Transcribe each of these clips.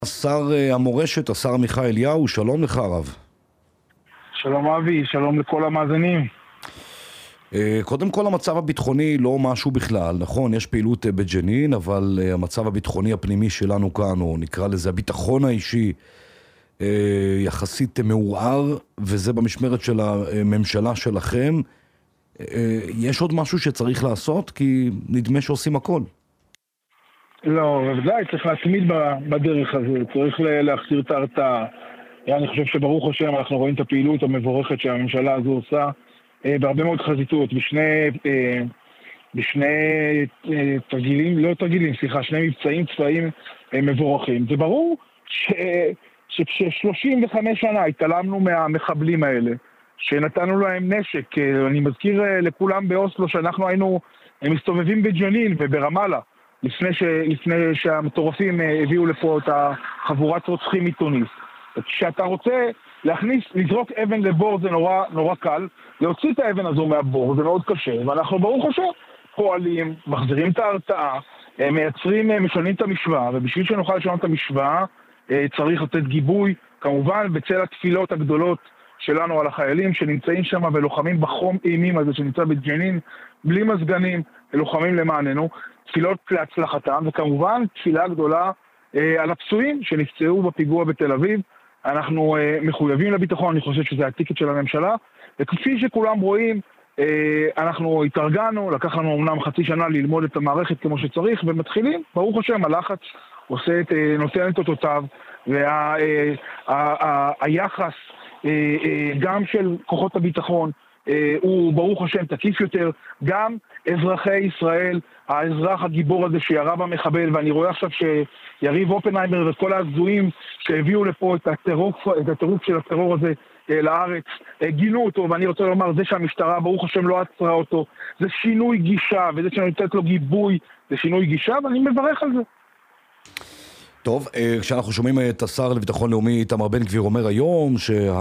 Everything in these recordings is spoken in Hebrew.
שר המורשת, השר עמיחי אליהו, שלום לך הרב. שלום אבי, שלום לכל המאזינים. קודם כל המצב הביטחוני לא משהו בכלל, נכון? יש פעילות בג'נין, אבל המצב הביטחוני הפנימי שלנו כאן, או נקרא לזה הביטחון האישי, יחסית מעורער, וזה במשמרת של הממשלה שלכם. יש עוד משהו שצריך לעשות? כי נדמה שעושים הכל. לא, בוודאי, צריך להתמיד בדרך הזו, צריך להחזיר את ההרתעה. אני חושב שברוך השם אנחנו רואים את הפעילות המבורכת שהממשלה הזו עושה בהרבה מאוד חזיתות, בשני שני מבצעים צבאיים מבורכים. זה ברור ש35 שנה התעלמנו מהמחבלים האלה, שנתנו להם נשק. אני מזכיר לכולם באוסלו שאנחנו היינו מסתובבים בג'נין וברמאללה, לפני שהמטורפים הביאו לפה את החבורת רוצחים מתוניס. כשאתה רוצה לזרוק אבן לבור זה נורא קל, להוציא את האבן הזו מהבור זה מאוד קשה, ואנחנו ברוך השם פועלים, מחזירים את ההרתעה, משנים את המשוואה, ובשביל שנוכל לשנות את המשוואה צריך לתת גיבוי, כמובן בצל התפילות הגדולות שלנו על החיילים שנמצאים שם ולוחמים בחום אימים הזה שנמצא בג'נין, בלי מזגנים, לוחמים למעננו, תפילות להצלחתם, וכמובן תפילה גדולה על הפצועים שנפצעו בפיגוע בתל אביב. אנחנו מחויבים לביטחון, אני חושב שזה הטיקט של הממשלה, וכפי שכולם רואים, אנחנו התארגנו, לקח לנו אמנם חצי שנה ללמוד את המערכת כמו שצריך, ומתחילים, ברוך השם, הלחץ נותן את אותותיו, והיחס גם של כוחות הביטחון, הוא ברוך השם תקיף יותר, גם אזרחי ישראל, האזרח הגיבור הזה שירה במחבל, ואני רואה עכשיו שיריב אופנהיימר וכל ההזויים שהביאו לפה את הטירוף של הטרור הזה לארץ, גינו אותו, ואני רוצה לומר, זה שהמשטרה ברוך השם לא עצרה אותו, זה שינוי גישה, וזה שנותנת לו גיבוי, זה שינוי גישה, ואני מברך על זה. טוב, כשאנחנו שומעים את השר לביטחון לאומי איתמר בן גביר אומר היום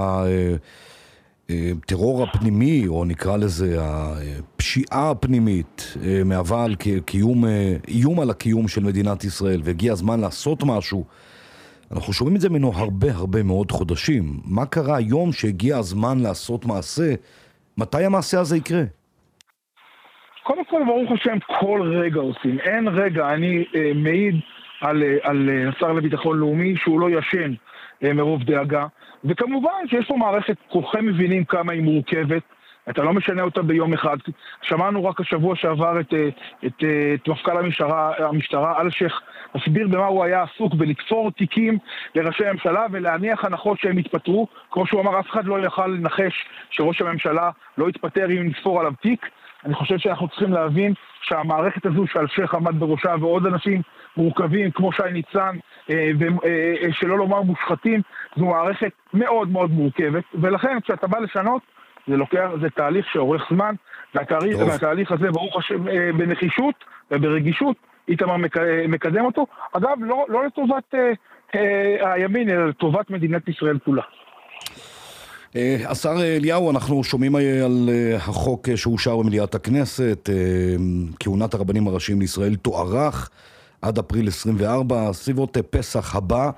שהטרור הפנימי, או נקרא לזה הפשיעה הפנימית, מהווה על איום על הקיום של מדינת ישראל, והגיע הזמן לעשות משהו. אנחנו שומעים את זה ממנו הרבה מאוד חודשים. מה קרה היום שהגיע הזמן לעשות מעשה? מתי המעשה הזה יקרה? קודם כל, ברוך השם, כל רגע עושים. אין רגע, אני מעיד על השר לביטחון לאומי שהוא לא ישן מרוב דאגה, וכמובן שיש פה מערכת, כולכם מבינים כמה היא מורכבת, אתה לא משנה אותה ביום אחד. שמענו רק השבוע שעבר את מפכ"ל המשטרה אלשיך מסביר במה הוא היה עסוק, בלתפור תיקים לראשי הממשלה ולהניח הנחות שהם יתפטרו. כמו שהוא אמר, אף אחד לא יוכל לנחש שראש הממשלה לא יתפטר אם נספור עליו תיק. אני חושב שאנחנו צריכים להבין שהמערכת הזו שאלשיך עמד בראשה ועוד אנשים מורכבים כמו שי ניצן, שלא לומר מושחתים, זו מערכת מאוד מורכבת, ולכן כשאתה בא לשנות זה תהליך שאורך זמן, והתהליך הזה ברוך השם בנחישות וברגישות איתמר מקדם אותו, אגב לא לטובת הימין אלא לטובת מדינת ישראל כולה. השר אליהו, אנחנו שומעים על החוק שאושר במליאת הכנסת, כהונת הרבנים הראשיים לישראל תוארך עד אפריל 24, סביבות פסח הבא.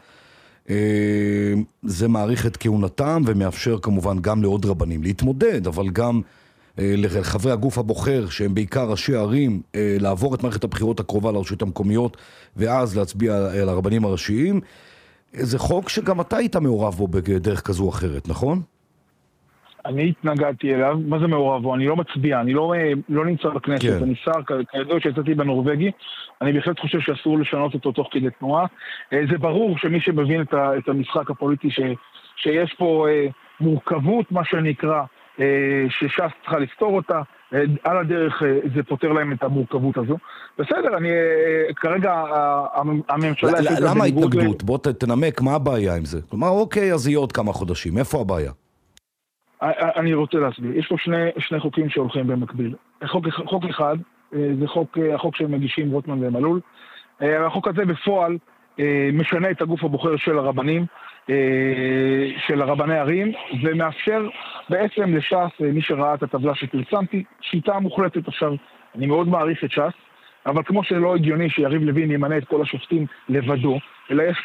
זה מעריך את כהונתם ומאפשר כמובן גם לעוד רבנים להתמודד, אבל גם לחברי הגוף הבוחר שהם בעיקר ראשי ערים לעבור את מערכת הבחירות הקרובה לרשויות המקומיות ואז להצביע על הרבנים הראשיים. זה חוק שגם אתה היית מעורב בו בדרך כזו או אחרת, נכון? אני התנגדתי אליו. מה זה מעורב בו? אני לא מצביע, אני לא נמצא בכנסת, כן. אני שר, כידוע שיצאתי בנורווגי, אני בהחלט חושב שאסור לשנות אותו תוך כדי תנועה. זה ברור שמי שמבין את המשחק הפוליטי שיש פה מורכבות, מה שנקרא, שש"ס צריכה לפתור אותה, על הדרך זה פותר להם את המורכבות הזו. בסדר, אני כרגע הממשלה... למה התנגדות? בוא תנמק, מה הבעיה עם זה? כלומר, אוקיי, אז יהיה עוד כמה חודשים, איפה הבעיה? אני רוצה להסביר, יש פה שני חוקים שהולכים במקביל. חוק אחד, זה החוק שמגישים רוטמן ומלול. החוק הזה בפועל משנה את הגוף הבוחר של הרבנים, של הרבני ערים, ומאפשר בעצם לש"ס, מי שראה את הטבלה שפרסמתי, שיטה מוחלטת. עכשיו, אני מאוד מעריך את ש"ס, אבל כמו שלא הגיוני שיריב לוין ימנה את כל השופטים לבדו, אלא יש פה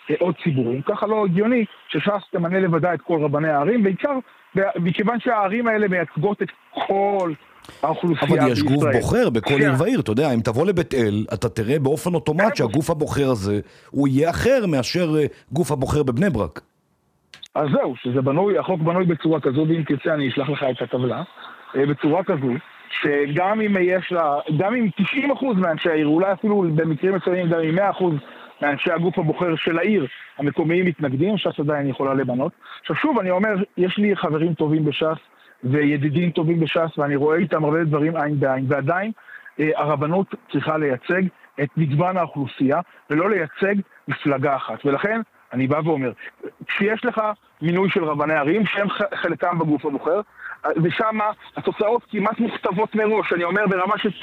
עוד ציבורים. ככה לא הגיוני שש"ס תמנה לבדה את כל רבני הערים, בעיקר מכיוון שהערים האלה מייצגות את כל האוכלוסייה בישראל. אבל יש גוף בוחר בכל עיר ועיר, אתה יודע, אם תבוא לבית אל, אתה תראה באופן אוטומט שהגוף הבוחר הזה הוא יהיה אחר מאשר גוף הבוחר בבני ברק. אז זהו, שזה בנוי, החוק בנוי בצורה כזו, ואם תרצה אני אשלח לך את הטבלה, בצורה כזו, שגם אם יש לה, גם אם 90% מאנשי העיר, אולי אפילו במקרים מסוימים, גם אם 100% מאנשי הגוף הבוחר של העיר, המקומיים מתנגדים, ש"ס עדיין יכולה למנות. עכשיו שוב, אני אומר, יש לי חברים טובים בש"ס, וידידים טובים בש"ס, ואני רואה איתם הרבה דברים עין בעין, ועדיין הרבנות צריכה לייצג את מגוון האוכלוסייה, ולא לייצג מפלגה אחת. ולכן אני בא ואומר, כשיש לך מינוי של רבני ערים, שהם חלקם בגוף הבוחר, ושם התוצאות כמעט מוכתבות מראש, אני אומר ברמה של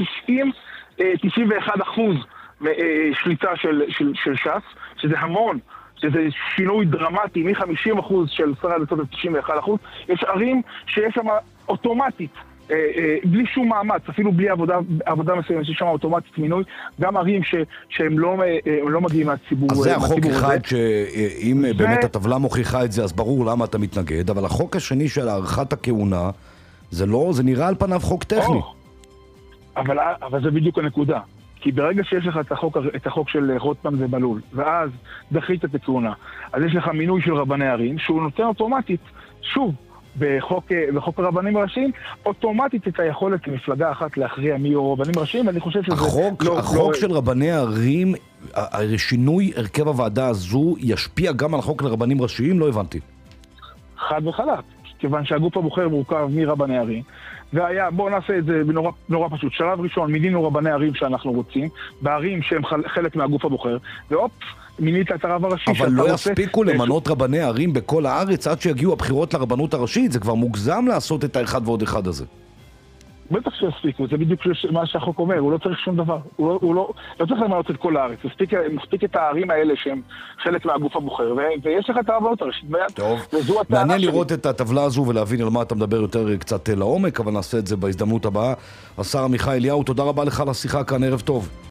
91% שליטה של ש"ס, שזה המון, שזה שינוי דרמטי, מ-50% של שר הדתות ל-91%, יש ערים שיש שם אוטומטית, בלי שום מאמץ, אפילו בלי עבודה מסוימת, שיש שם אוטומטית מינוי, גם ערים שהם לא מגיעים מהציבור. אז זה החוק אחד שאם באמת הטבלה מוכיחה את זה, אז ברור למה אתה מתנגד, אבל החוק השני של הארכת הכהונה, זה נראה על פניו חוק טכני. אבל זה בדיוק הנקודה. כי ברגע שיש לך את החוק של רוטמן ומלול, ואז דחית את הכהונה, אז יש לך מינוי של רבני ערים, שהוא נותן אוטומטית, שוב, בחוק הרבנים הראשיים, אוטומטית את היכולת למפלגה אחת להכריע מי יהיו רבנים ראשיים, ואני חושב שזה החוק של רבני ערים, שינוי הרכב הוועדה הזו ישפיע גם על החוק לרבנים ראשיים? לא הבנתי. חד וחלק, כיוון שהגוף הבוחר מורכב מרבני ערים, בואו נעשה את זה נורא פשוט. שלב ראשון, מינינו רבני ערים שאנחנו רוצים, בערים שהם חלק מהגוף הבוחר, ואופ, מינית את הרב הראשי. אבל לא יספיקו למנות רבני ערים בכל הארץ עד שיגיעו הבחירות לרבנות הראשית, זה כבר מוגזם לעשות את האחד ועוד אחד הזה. בטח שיספיקו, זה בדיוק מה שהחוק אומר, הוא לא צריך שום דבר, הוא לא צריך למנות את כל הארץ, מספיק את הערים האלה שהם חלק מהגוף הבוחר, ויש לך את הרבנות הראשית ביד. טוב, מעניין לראות את הטבלה הזו ולהבין על מה אתה מדבר יותר קצת לעומק, אבל נעשה את זה בהזדמנות הבאה. השר עמיחי אליהו, תודה רבה לך על השיחה כאן, ערב טוב.